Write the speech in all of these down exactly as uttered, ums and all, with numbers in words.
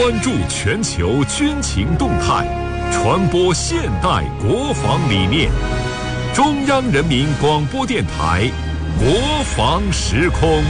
关注全球军情动态，传播现代国防理念。中央人民广播电台国防时空。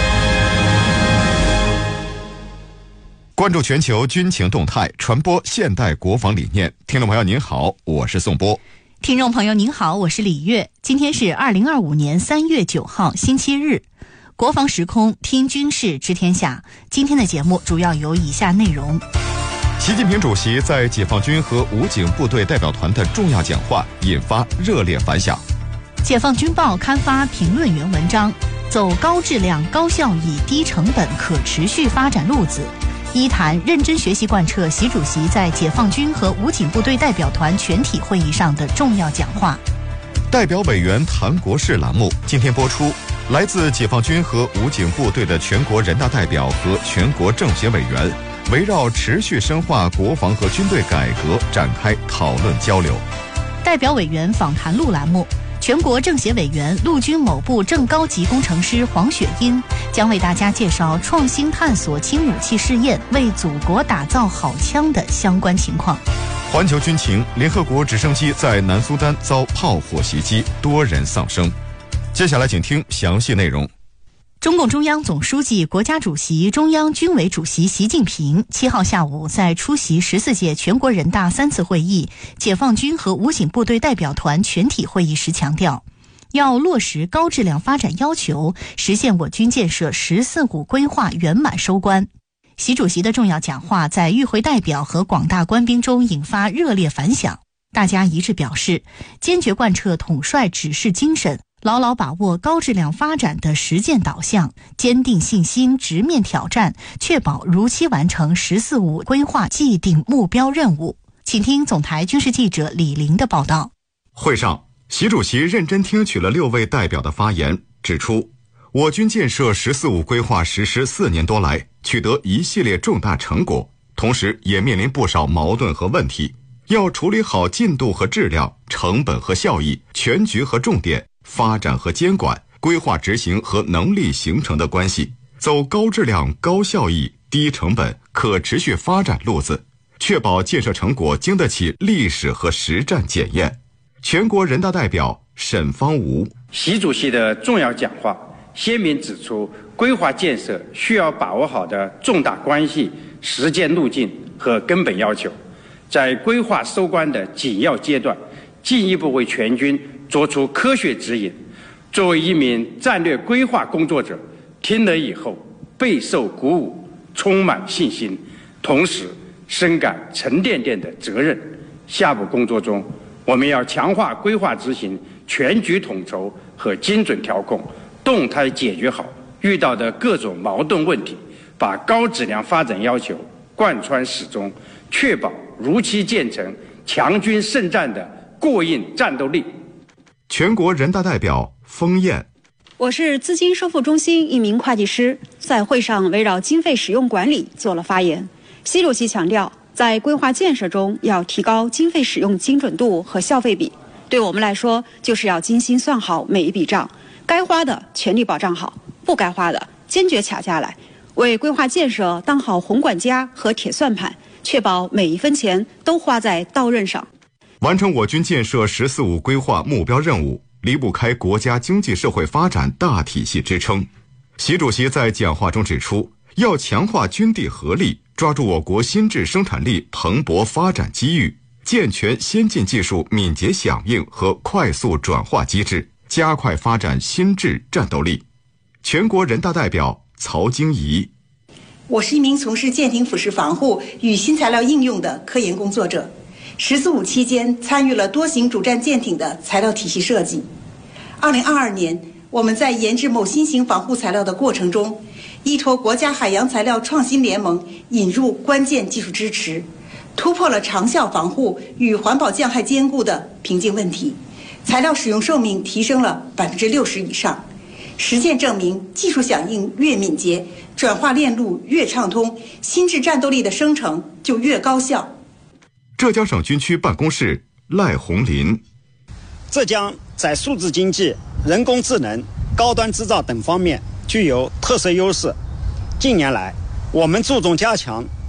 关注全球军情动态，传播现代国防理念。听众朋友您好，我是宋波。 听众朋友您好，我是李月。今天是二零二五年三月九号，星期日。国防时空，听军事知天下。今天的节目主要有以下内容： 习近平主席在解放军和武警部队代表团的重要讲话引发热烈反响。 解放军报刊发评论员文章，走高质量、高效益、低成本、可持续发展路子。一谈认真学习贯彻习主席在解放军和武警部队代表团全体会议上的重要讲话。 代表委员谈国事栏目今天播出，来自解放军和武警部队的全国人大代表和全国政协委员围绕持续深化国防和军队改革展开讨论交流。 代表委员访谈录栏目，全国政协委员、陆军某部正高级工程师黄雪英将为大家介绍创新探索轻武器试验为祖国打造好枪的相关情况。 环球军情，联合国直升机在南苏丹遭炮火袭击，多人丧生。接下来请听详细内容。 中共中央总书记、国家主席、中央军委主席习近平七号下午在出席十四届全国人大三次会议解放军和武警部队代表团全体会议时强调，要落实高质量发展要求，实现我军建设“十四五”规划圆满收官。习主席的重要讲话在与会代表和广大官兵中引发热烈反响，大家一致表示，坚决贯彻统帅指示精神，牢牢把握高质量发展的实践导向，坚定信心，直面挑战，确保如期完成“十四五”规划既定目标任务。请听总台军事记者李林的报道。 会上，习主席认真听取了六位代表的发言，指出，我军建设“十四五”规划实施四年多来，取得一系列重大成果，同时也面临不少矛盾和问题，要处理好进度和质量、成本和效益、全局和重点、发展和监管、规划执行和能力形成的关系，走高质量、高效益、低成本、可持续发展路子，确保建设成果经得起历史和实战检验。全国人大代表沈方吾， 习主席的重要讲话鲜明指出，规划建设需要把握好的重大关系、实践路径和根本要求，在规划收官的紧要阶段，进一步为全军作出科学指引。作为一名战略规划工作者，听了以后备受鼓舞，充满信心，同时深感沉甸甸的责任。下步工作中，我们要强化规划执行全局统筹和精准调控，动态解决好遇到的各种矛盾问题，把高质量发展要求贯穿始终，确保如期建成强军胜战的过硬战斗力。 全国人大代表封燕， 我是资金收付中心一名会计师，在会上围绕经费使用管理做了发言。习主席强调，在规划建设中要提高经费使用精准度和消费比，对我们来说就是要精心算好每一笔账，该花的全力保障好，不该花的坚决卡下来，为规划建设当好红管家和铁算盘，确保每一分钱都花在刀刃上。 完成我军建设“十四五”规划目标任务，离不开国家经济社会发展大体系支撑。习主席在讲话中指出，要强化军地合力，抓住我国新质生产力蓬勃发展机遇，健全先进技术敏捷响应和快速转化机制，加快发展新质战斗力。全国人大代表曹晶仪， 我是一名从事舰艇腐蚀防护与新材料应用的科研工作者，十四五期间参与了多型主战舰艇的材料体系设计。二零二二年，我们在研制某新型防护材料的过程中，依托国家海洋材料创新联盟引入关键技术支持，突破了长效防护与环保降害兼顾的瓶颈问题，材料使用寿命提升了百分之六十以上。实践证明，技术响应越敏捷，转化链路越畅通，新质战斗力的生成就越高效。 浙江省军区办公室赖红林， 浙江在数字经济、人工智能、高端制造等方面具有特色优势。近年来，我们注重加强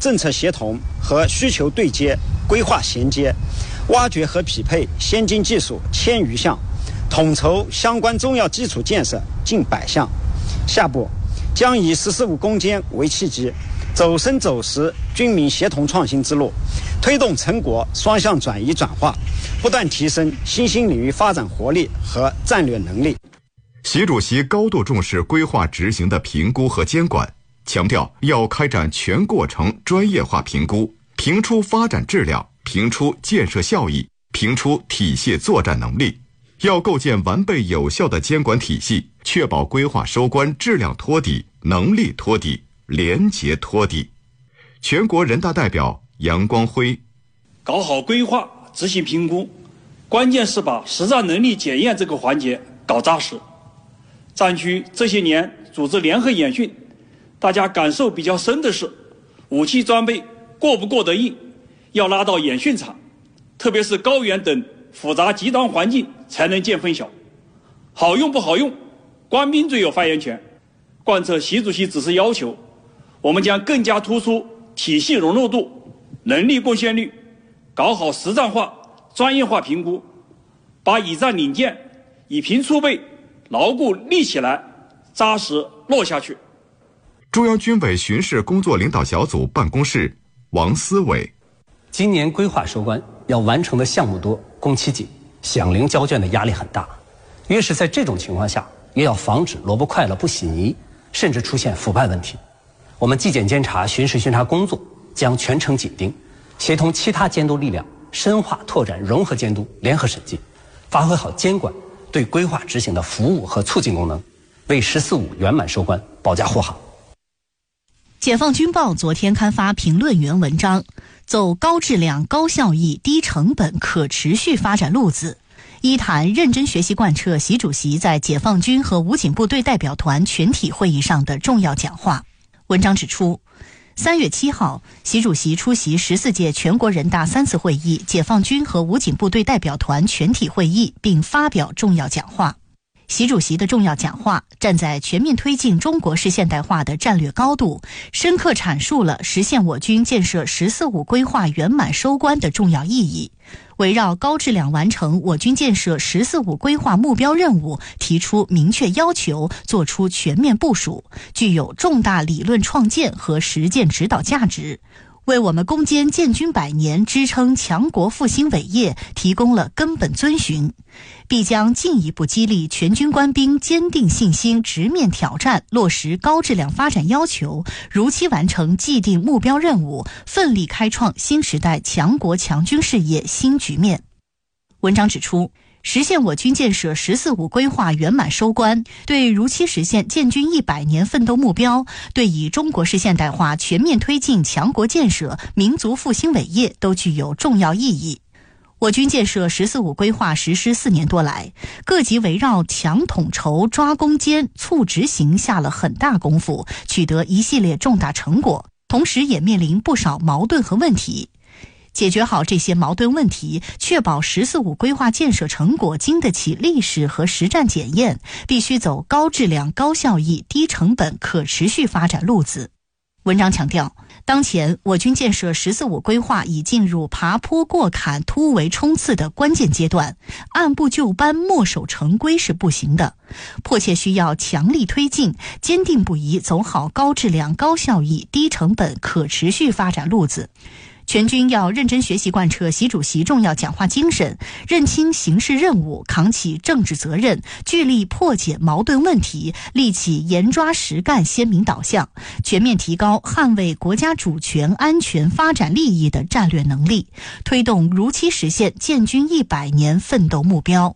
政策协同和需求对接、规划衔接，挖掘和匹配先进技术千余项，统筹相关重要基础建设近百项。下步将以“十四五”攻坚为契机，走深走实军民协同创新之路，推动成果双向转移转化，不断提升新兴领域发展活力和战略能力。 习主席高度重视规划执行的评估和监管，强调要开展全过程专业化评估，评出发展质量，评出建设效益，评出体系作战能力。要构建完备有效的监管体系，确保规划收关质量托底、能力托底、廉洁托底。全国人大代表杨光辉： 搞好规划执行评估，关键是把实战能力检验这个环节搞扎实。战区这些年组织联合演训，大家感受比较深的是，武器装备过不过得硬，要拉到演训场，特别是高原等复杂极端环境才能见分晓。好用不好用，官兵最有发言权。贯彻习主席指示要求，我们将更加突出体系融入度、能力贡献率，搞好实战化、专业化评估，把以战领舰、以评出备牢固立起来，扎实落下去。 中央军委巡视工作领导小组办公室王思伟： 今年规划收官要完成的项目多，工期紧，响铃交卷的压力很大。越是在这种情况下，也要防止萝卜快了不洗泥，甚至出现腐败问题。我们纪检监察、巡视巡查工作将全程紧盯，协同其他监督力量，深化拓展融合监督、联合审计，发挥好监管对规划执行的服务和促进功能，为“十四五”圆满收官保驾护航。 解放军报昨天刊发评论员文章，走高质量、高效益、低成本、可持续发展路子，一谈认真学习贯彻习主席在解放军和武警部队代表团全体会议上的重要讲话。文章指出，三月七号，习主席出席十四届全国人大三次会议解放军和武警部队代表团全体会议，并发表重要讲话。习主席的重要讲话站在全面推进中国式现代化的战略高度，深刻阐述了实现我军建设“十四五”规划圆满收官的重要意义，围绕高质量完成我军建设“十四五”规划目标任务提出明确要求，作出全面部署，具有重大理论创建和实践指导价值，为我们攻坚建军百年、支撑强国复兴伟业提供了根本遵循，必将进一步激励全军官兵坚定信心，直面挑战，落实高质量发展要求，如期完成既定目标任务，奋力开创新时代强国强军事业新局面。文章指出，实现我军建设“十四五”规划圆满收官，对如期实现建军一百年奋斗目标，对以中国式现代化全面推进强国建设、民族复兴伟业都具有重要意义。我军建设“十四五”规划实施四年多来，各级围绕强统筹、抓攻坚、促执行下了很大功夫，取得一系列重大成果，同时也面临不少矛盾和问题。解决好这些矛盾问题，确保“十四五”规划建设成果经得起历史和实战检验，必须走高质量、高效益、低成本、可持续发展路子。文章强调，当前我军建设“十四五”规划已进入爬坡过坎、突围冲刺的关键阶段，按部就班、墨守成规是不行的，迫切需要强力推进，坚定不移走好高质量、高效益、低成本、可持续发展路子。全军要认真学习贯彻习主席重要讲话精神，认清形势任务，扛起政治责任，聚力破解矛盾问题，立起严抓实干鲜明导向，全面提高捍卫国家主权、安全、发展利益的战略能力，推动如期实现建军一百年奋斗目标。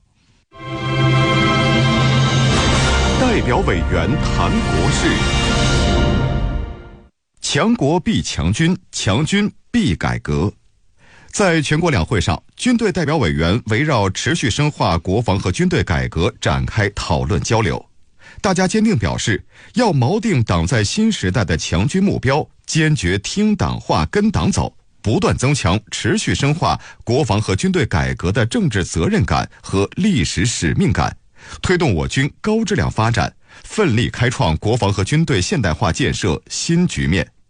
代表委员谈国事，强国必强军，强军必改革。在全国两会上，军队代表委员围绕持续深化国防和军队改革展开讨论交流。大家坚定表示，要锚定党在新时代的强军目标，坚决听党话、跟党走，不断增强、持续深化国防和军队改革的政治责任感和历史使命感，推动我军高质量发展，奋力开创国防和军队现代化建设新局面。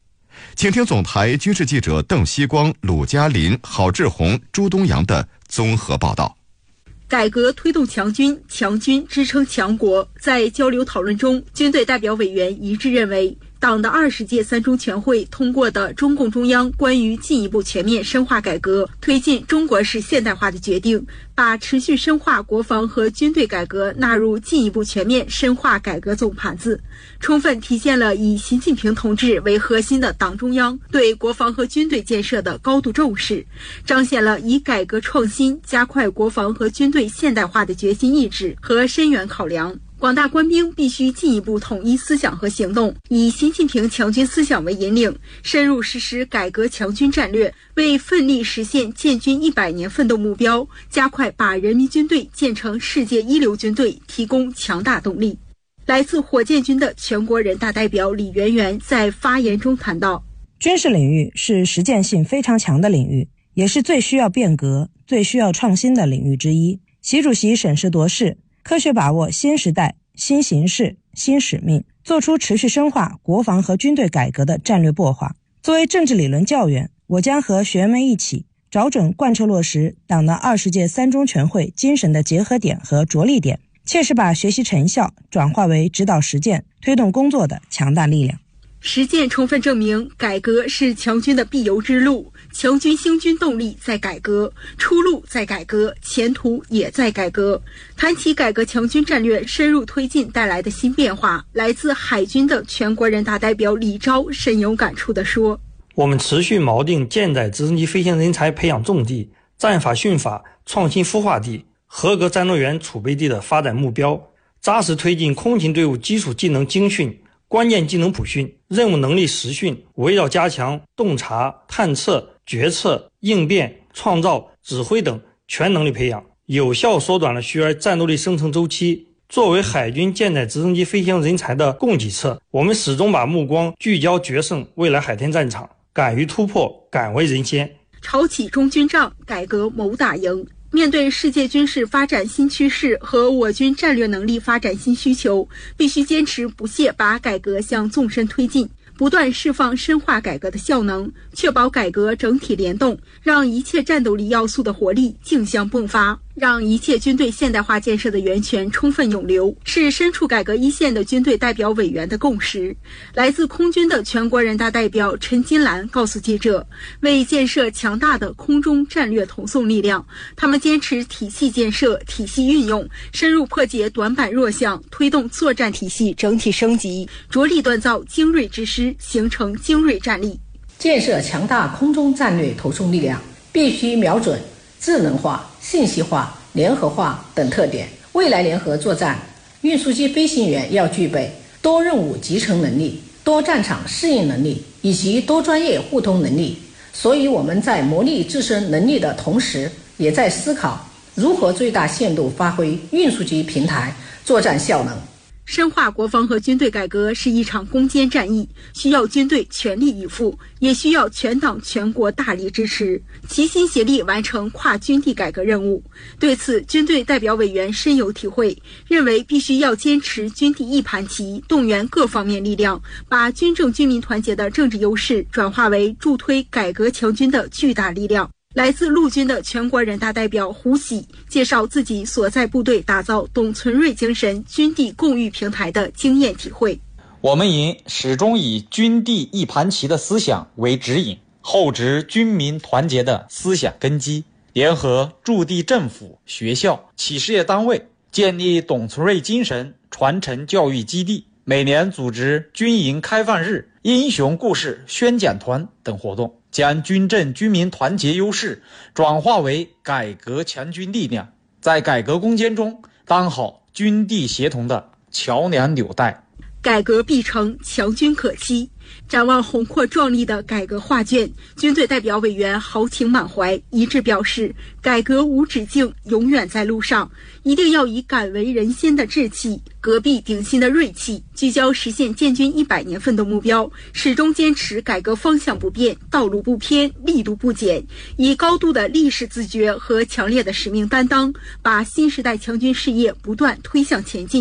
请听总台军事记者邓锡光、鲁嘉林、郝志宏、朱东阳的综合报道。 改革推动强军，强军支撑强国。在交流讨论中，军队代表委员一致认为，党的二十届三中全会通过的中共中央关于进一步全面深化改革、推进中国式现代化的决定，把持续深化国防和军队改革纳入进一步全面深化改革总盘子，充分体现了以习近平同志为核心的党中央对国防和军队建设的高度重视，彰显了以改革创新加快国防和军队现代化的决心意志和深远考量。广大官兵必须进一步统一思想和行动，以习近平强军思想为引领，深入实施改革强军战略，为奋力实现建军一百年奋斗目标，加快把人民军队建成世界一流军队提供强大动力。来自火箭军的全国人大代表李媛媛在发言中谈到， 军事领域是实践性非常强的领域，也是最需要变革、最需要创新的领域之一。习主席审时度势，科学把握新时代、新形势、新使命，做出持续深化国防和军队改革的战略擘画。作为政治理论教员，我将和学员们一起找准贯彻落实党的二十届三中全会精神的结合点和着力点，切实把学习成效转化为指导实践、推动工作的强大力量。 实践充分证明，改革是强军的必由之路，强军兴军动力在改革，出路在改革，前途也在改革。谈起改革强军战略深入推进带来的新变化，来自海军的全国人大代表李钊深有感触地说， 我们持续锚定舰载直升机飞行人才培养重地、战法训法创新孵化地、合格战斗员储备地的发展目标，扎实推进空勤队伍基础技能精训、关键技能普训、任务能力实训，围绕加强洞察、探测、决策、应变、创造、指挥等全能力培养，有效缩短了学员战斗力生成周期。作为海军舰载直升机飞行人才的供给侧，我们始终把目光聚焦决胜未来海天战场，敢于突破，敢为人先。 潮起中军帐，改革谋打赢。面对世界军事发展新趋势和我军战略能力发展新需求，必须坚持不懈把改革向纵深推进，不断释放深化改革的效能，确保改革整体联动，让一切战斗力要素的活力竞相迸发，让一切军队现代化建设的源泉充分涌流，是身处改革一线的军队代表委员的共识。来自空军的全国人大代表陈金兰告诉记者，为建设强大的空中战略统送力量，他们坚持体系建设、体系运用，深入破解短板弱项，推动作战体系整体升级，着力锻造精锐之师，形成精锐战力。 建设强大空中战略投送力量，必须瞄准智能化、信息化、联合化等特点。未来联合作战，运输机飞行员要具备多任务集成能力、多战场适应能力以及多专业互通能力。所以我们在磨砺自身能力的同时，也在思考如何最大限度发挥运输机平台作战效能。 深化国防和军队改革是一场攻坚战役，需要军队全力以赴，也需要全党全国大力支持，齐心协力完成跨军地改革任务。对此，军队代表委员深有体会，认为必须要坚持军地一盘棋，动员各方面力量，把军政军民团结的政治优势转化为助推改革强军的巨大力量。来自陆军的全国人大代表胡喜介绍自己所在部队打造董存瑞精神军地共育平台的经验体会。 我们营始终以军地一盘棋的思想为指引，厚植军民团结的思想根基，联合驻地政府、学校、企事业单位，建立董存瑞精神传承教育基地，每年组织军营开放日、英雄故事宣讲团等活动，将军政军民团结优势转化为改革强军力量，在改革攻坚中当好军地协同的桥梁纽带。 改革必成，强军可期。展望宏阔壮丽的改革画卷，军队代表委员豪情满怀，一致表示，改革无止境，永远在路上，一定要以敢为人先的志气、革弊鼎新的锐气，聚焦实现建军一百年奋斗目标，始终坚持改革方向不变，道路不偏，力度不减，以高度的历史自觉和强烈的使命担当，把新时代强军事业不断推向前进。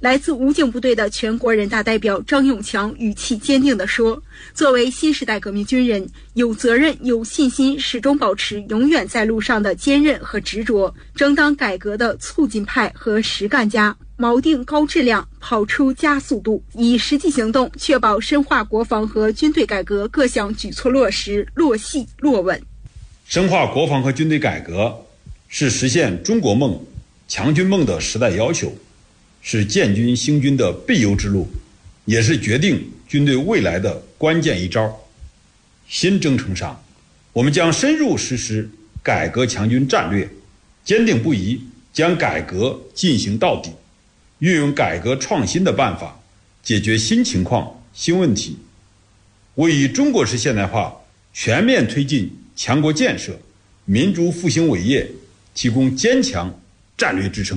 来自武警部队的全国人大代表张永强语气坚定地说，作为新时代革命军人，有责任有信心始终保持永远在路上的坚韧和执着，争当改革的促进派和实干家，锚定高质量，跑出加速度，以实际行动确保深化国防和军队改革各项举措落实落细落稳。 深化国防和军队改革是实现中国梦、强军梦的时代要求，是建军兴军的必由之路，也是决定军队未来的关键一招。新征程上，我们将深入实施改革强军战略，坚定不移将改革进行到底，运用改革创新的办法解决新情况、新问题，为以中国式现代化全面推进强国建设、民族复兴伟业提供坚强战略支撑。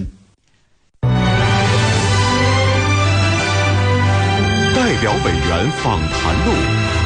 代表委员访谈录。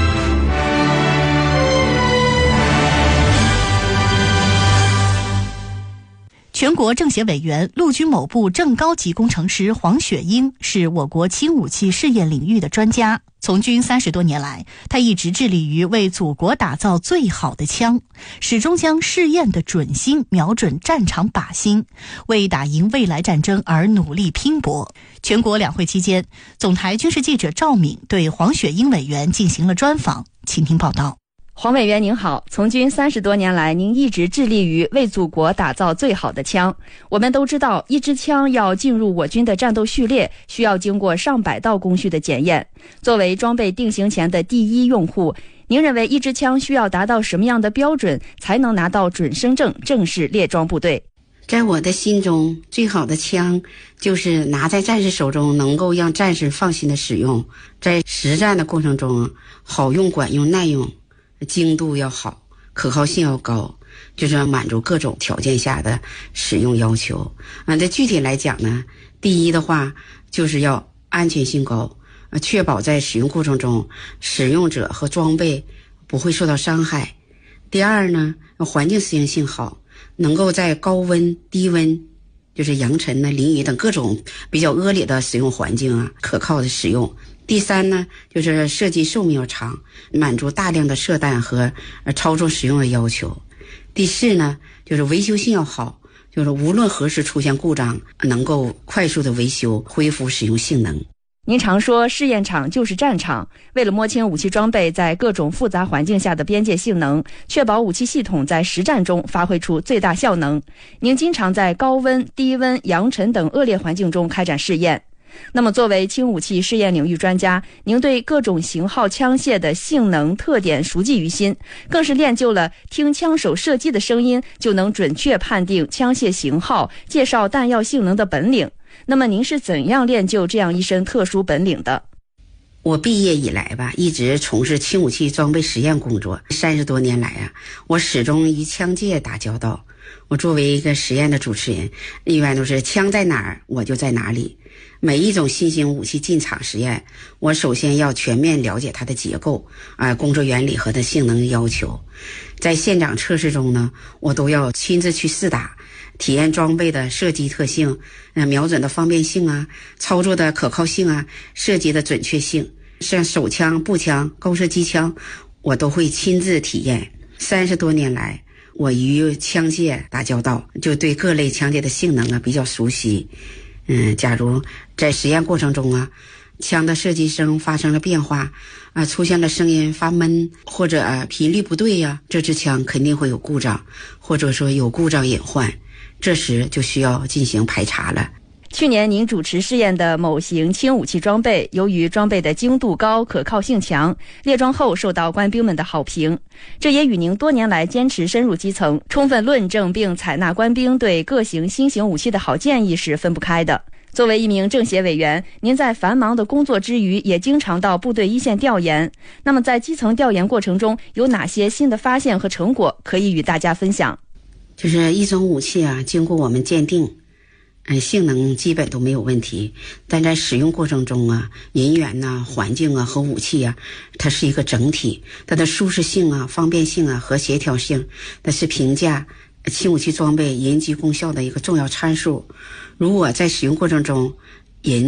全国政协委员、陆军某部正高级工程师黄雪英是我国轻武器试验领域的专家。从军三十多年来，他一直致力于为祖国打造最好的枪，始终将试验的准心瞄准战场靶心，为打赢未来战争而努力拼搏。全国两会期间，总台军事记者赵敏对黄雪英委员进行了专访，请听报道。 黄委员您好，从军三十多年来，您一直致力于为祖国打造最好的枪。我们都知道，一支枪要进入我军的战斗序列，需要经过上百道工序的检验。作为装备定型前的第一用户，您认为一支枪需要达到什么样的标准，才能拿到准生证，正式列装部队？ 在我的心中，最好的枪就是拿在战士手中，能够让战士放心的使用，在实战的过程中好用、管用、耐用，精度要好，可靠性要高，就是要满足各种条件下的使用要求。啊，这具体来讲呢，第一的话就是要安全性高，确保在使用过程中使用者和装备不会受到伤害。第二呢，环境适应性好，能够在高温、低温，就是扬尘呢、淋雨等各种比较恶劣的使用环境啊，可靠的使用。第三呢，就是设计寿命要长，满足大量的射弹和操作使用的要求。第四呢，就是维修性要好，就是无论何时出现故障，能够快速的维修，恢复使用性能。 您常说试验场就是战场，为了摸清武器装备在各种复杂环境下的边界性能，确保武器系统在实战中发挥出最大效能，您经常在高温、低温、扬尘等恶劣环境中开展试验。那么作为轻武器试验领域专家，您对各种型号枪械的性能特点熟记于心，更是练就了听枪手射击的声音就能准确判定枪械型号、介绍弹药性能的本领。那么您是怎样练就这样一身特殊本领的？ 我毕业以来吧，一直从事轻武器装备实验工作，三十多年来啊，我始终与枪界打交道。我作为一个实验的主持人，一般都是枪在哪儿我就在哪里。每一种新型武器进场实验，我首先要全面了解它的结构啊、工作原理和它性能要求。在现场测试中呢，我都要亲自去试打，体验装备的射击特性、呃、瞄准的方便性啊，操作的可靠性啊，射击的准确性，像手枪、步枪、高射机枪，我都会亲自体验。三十多年来，我与枪械打交道，就对各类枪械的性能啊比较熟悉。嗯，假如在实验过程中啊，枪的射击声发生了变化啊，出现了声音发闷或者、啊、频率不对呀、啊，这支枪肯定会有故障，或者说有故障隐患，这时就需要进行排查了。 去年您主持试验的某型轻武器装备，由于装备的精度高、可靠性强，列装后受到官兵们的好评。这也与您多年来坚持深入基层、充分论证并采纳官兵对各型新型武器的好建议是分不开的。作为一名政协委员，您在繁忙的工作之余，也经常到部队一线调研。那么在基层调研过程中，有哪些新的发现和成果可以与大家分享？ 就是一种武器啊，经过我们鉴定，嗯，性能基本都没有问题，但在使用过程中啊，人员呐、环境啊和武器啊，它是一个整体，它的舒适性啊、方便性啊和协调性，那是评价轻武器装备人机功效的一个重要参数。如果在使用过程中，人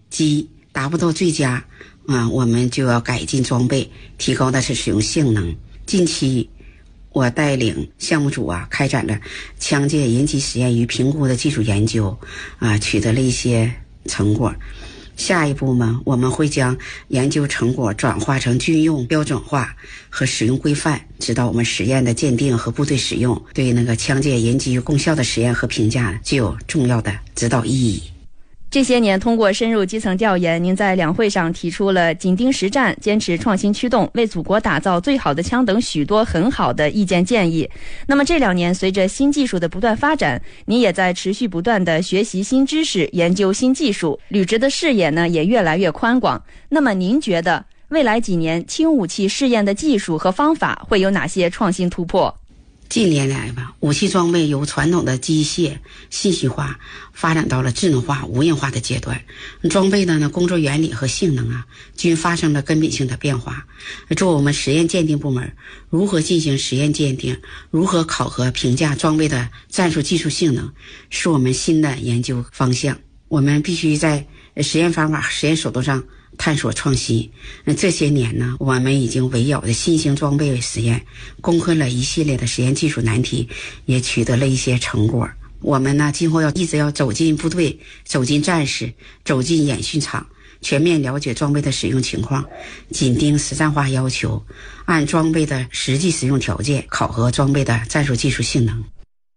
机达不到最佳啊，我们就要改进装备，提高它的使用性能。近期我带领项目组啊开展了枪械引起实验与评估的技术研究啊，取得了一些成果。下一步呢，我们会将研究成果转化成军用标准化和使用规范，指导我们实验的鉴定和部队使用，对那个枪械引起功效的实验和评价具有重要的指导意义。 这些年，通过深入基层调研，您在两会上提出了紧盯实战、坚持创新驱动、为祖国打造最好的枪等许多很好的意见建议。那么这两年，随着新技术的不断发展，您也在持续不断的学习新知识、研究新技术，履职的视野呢也越来越宽广。那么您觉得未来几年轻武器试验的技术和方法会有哪些创新突破？ 近年来吧，武器装备由传统的机械信息化发展到了智能化、无人化的阶段，装备的呢工作原理和性能啊均发生了根本性的变化。作为我们实验鉴定部门，如何进行实验鉴定，如何考核评价装备的战术技术性能，是我们新的研究方向。我们必须在实验方法、实验手段上探索创新。这些年呢，我们已经围绕着新型装备实验攻克了一系列的实验技术难题，也取得了一些成果。我们呢，今后要一直要走进部队，走进战士，走进演训场，全面了解装备的使用情况，紧盯实战化要求，按装备的实际使用条件考核装备的战术技术性能。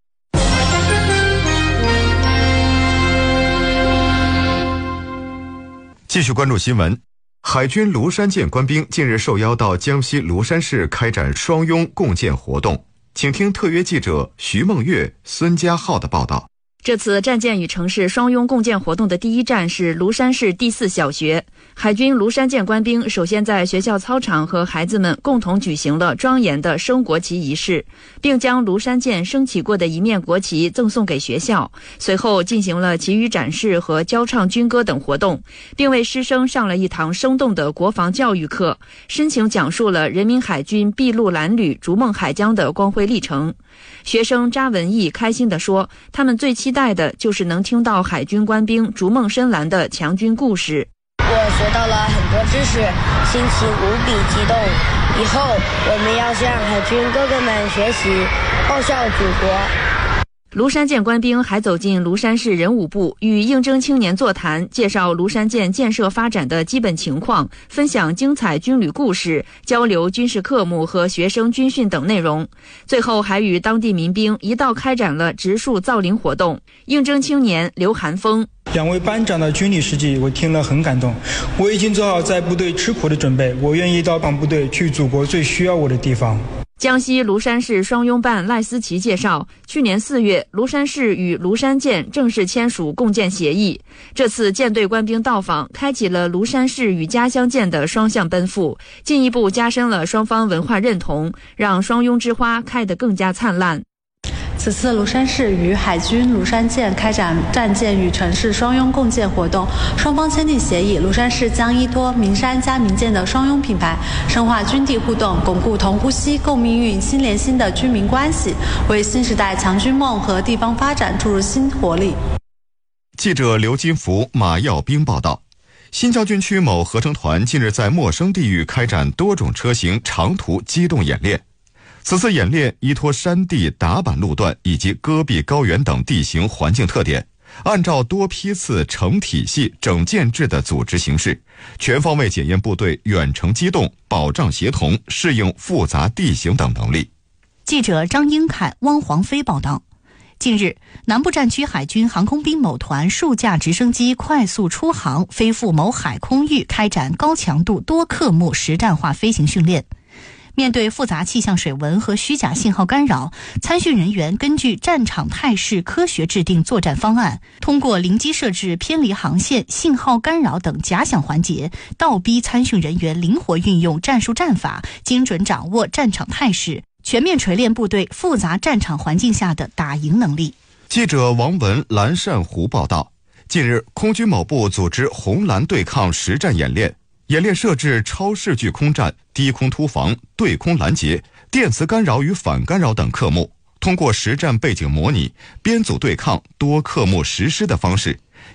继续关注新闻，海军庐山舰官兵近日受邀到江西庐山市开展双拥共建活动，请听特约记者徐梦月、孙家浩的报道。 这次战舰与城市双拥共建活动的第一站是庐山市第四小学。海军庐山舰官兵首先在学校操场和孩子们共同举行了庄严的升国旗仪式，并将庐山舰升起过的一面国旗赠送给学校。随后进行了旗语展示和教唱军歌等活动，并为师生上了一堂生动的国防教育课，深情讲述了人民海军筚路蓝缕、逐梦海疆的光辉历程。学生查文义开心地说，他们最期待的就是能听到海军官兵逐梦深蓝的强军故事。 我学到了很多知识，心情无比激动。以后我们要向海军哥哥们学习，报效祖国。 庐山舰官兵还走进庐山市人武部，与应征青年座谈，介绍庐山舰建设发展的基本情况，分享精彩军旅故事，交流军事科目和学生军训等内容。最后还与当地民兵一道开展了植树造林活动。应征青年刘寒峰： 两位班长的军旅事迹我听了很感动，我已经做好在部队吃苦的准备，我愿意到党部队去祖国最需要我的地方。 江西庐山市双拥办赖思琪介绍，去年四月，庐山市与庐山舰正式签署共建协议。这次舰队官兵到访，开启了庐山市与家乡舰的双向奔赴，进一步加深了双方文化认同，让双拥之花开得更加灿烂。 此次庐山市与海军庐山舰开展战舰与城市双拥共建活动，双方签订协议，庐山市将依托名山加民舰的双拥品牌，深化军地互动，巩固同呼吸、共命运、心连心的军民关系，为新时代强军梦和地方发展注入新活力。 记者刘金福、马耀兵报道。新郊军区某合成团近日在陌生地域开展多种车型长途机动演练。此次演练依托山地打板路段以及戈壁高原等地形环境特点，按照多批次成体系整建制的组织形式，全方位检验部队远程机动、保障协同、适应复杂地形等能力。 记者张英凯、汪黄飞报道。近日，南部战区海军航空兵某团数架直升机快速出航，飞赴某海空域开展高强度多科目实战化飞行训练。面对复杂气象水文和虚假信号干扰，参训人员根据战场态势科学制定作战方案，通过临机设置偏离航线、信号干扰等假想环节，倒逼参训人员灵活运用战术战法，精准掌握战场态势，全面锤炼部队复杂战场环境下的打赢能力。 记者王文、蓝善湖报道，近日空军某部组织红蓝对抗实战演练，演练设置超视距空战、低空突防、对空拦截、电磁干扰与反干扰等科目，通过实战背景模拟、编组对抗、多科目实施的方式，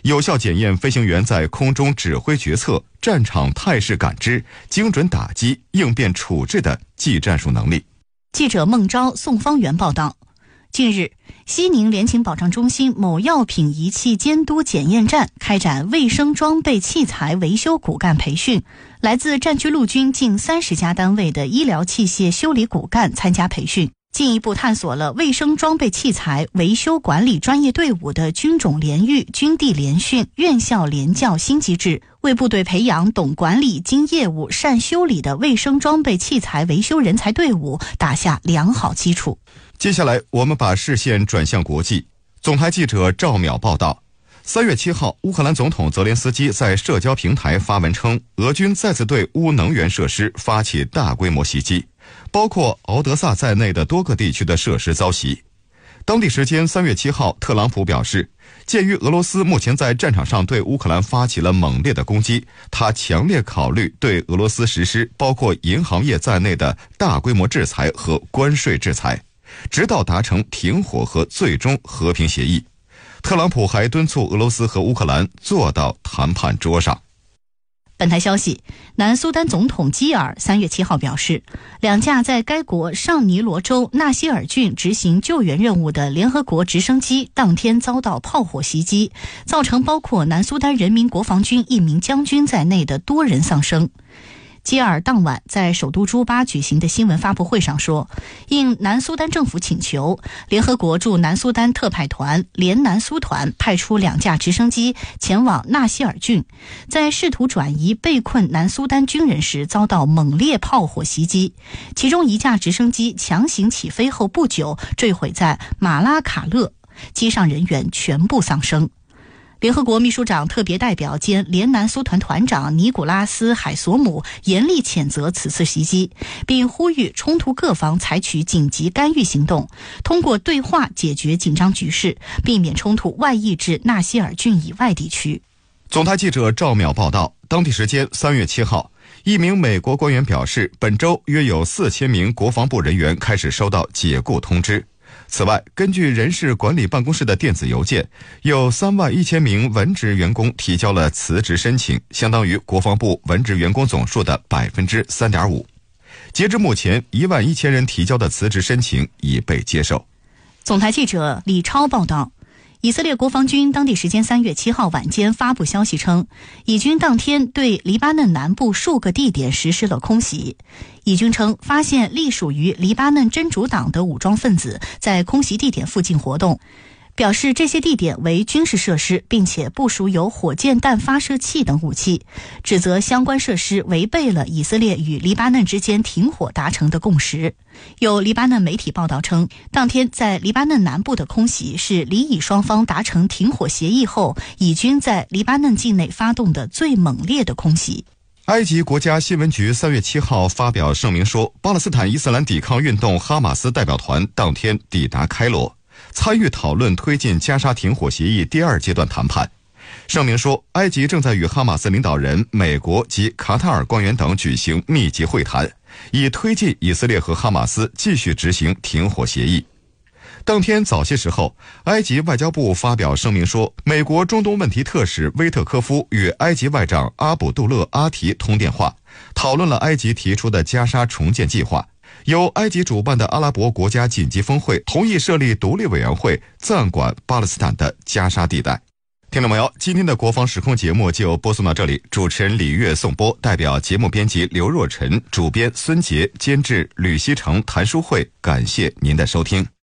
有效检验飞行员在空中指挥决策、战场态势感知、精准打击、应变处置的技战术能力。 记者孟昭、宋方圆报道。近日，西宁联勤保障中心某药品仪器监督检验站开展卫生装备器材维修骨干培训，来自战区陆军近三十家单位的医疗器械修理骨干参加培训，进一步探索了卫生装备器材维修管理专业队伍的军种联育、军地联训、院校联教新机制，为部队培养懂管理、精业务、善修理的卫生装备器材维修人才队伍打下良好基础。 接下来，我们把视线转向国际。总台记者赵淼报道，三月七号，乌克兰总统泽连斯基在社交平台发文称，俄军再次对乌能源设施发起大规模袭击，包括敖德萨在内的多个地区的设施遭袭。当地时间三月七号，特朗普表示，鉴于俄罗斯目前在战场上对乌克兰发起了猛烈的攻击，他强烈考虑对俄罗斯实施包括银行业在内的大规模制裁和关税制裁，直到达成停火和最终和平协议。特朗普还敦促俄罗斯和乌克兰坐到谈判桌上。 本台消息，南苏丹总统基尔三月七号表示，两架在该国上尼罗州纳西尔郡执行救援任务的联合国直升机当天遭到炮火袭击，造成包括南苏丹人民国防军一名将军在内的多人丧生。基尔当晚在首都朱巴举行的新闻发布会上说，应南苏丹政府请求，联合国驻南苏丹特派团联南苏团派出两架直升机前往纳西尔郡，在试图转移被困南苏丹军人时遭到猛烈炮火袭击，其中一架直升机强行起飞后不久坠毁在马拉卡勒，机上人员全部丧生。联合国秘书长特别代表兼联南苏团团长尼古拉斯·海索姆严厉谴责此次袭击，并呼吁冲突各方采取紧急干预行动，通过对话解决紧张局势，避免冲突外溢至纳西尔郡以外地区。 总台记者赵淼报道，当地时间三月七号，一名美国官员表示，本周约有四千名国防部人员开始收到解雇通知。此外，根据人事管理办公室的电子邮件，有三万一千名文职员工提交了辞职申请，相当于国防部文职员工总数的 百分之三点五。 截至目前，一万一千人提交的辞职申请已被接受。 总台记者李超报道，以色列国防军当地时间三月七号晚间发布消息称，以军当天对黎巴嫩南部数个地点实施了空袭。以军称发现隶属于黎巴嫩真主党的武装分子在空袭地点附近活动，表示这些地点为军事设施，并且部署有火箭弹发射器等武器，指责相关设施违背了以色列与黎巴嫩之间停火达成的共识。有黎巴嫩媒体报道称，当天在黎巴嫩南部的空袭是黎以双方达成停火协议后，以军在黎巴嫩境内发动的最猛烈的空袭。 埃及国家新闻局三月七号发表声明说，巴勒斯坦伊斯兰抵抗运动哈马斯代表团当天抵达开罗，参与讨论推进加沙停火协议第二阶段谈判。声明说，埃及正在与哈马斯领导人、美国及卡塔尔官员等举行密集会谈，以推进以色列和哈马斯继续执行停火协议。当天早些时候，埃及外交部发表声明说，美国中东问题特使威特科夫与埃及外长阿卜杜勒阿提通电话，讨论了埃及提出的加沙重建计划。由埃及主办的阿拉伯国家紧急峰会同意设立独立委员会，暂管巴勒斯坦的加沙地带。听众朋友，今天的国防时空节目就播送到这里，主持人李月颂播，代表节目编辑刘若晨，主编孙杰，监制吕希成、谭淑慧，感谢您的收听。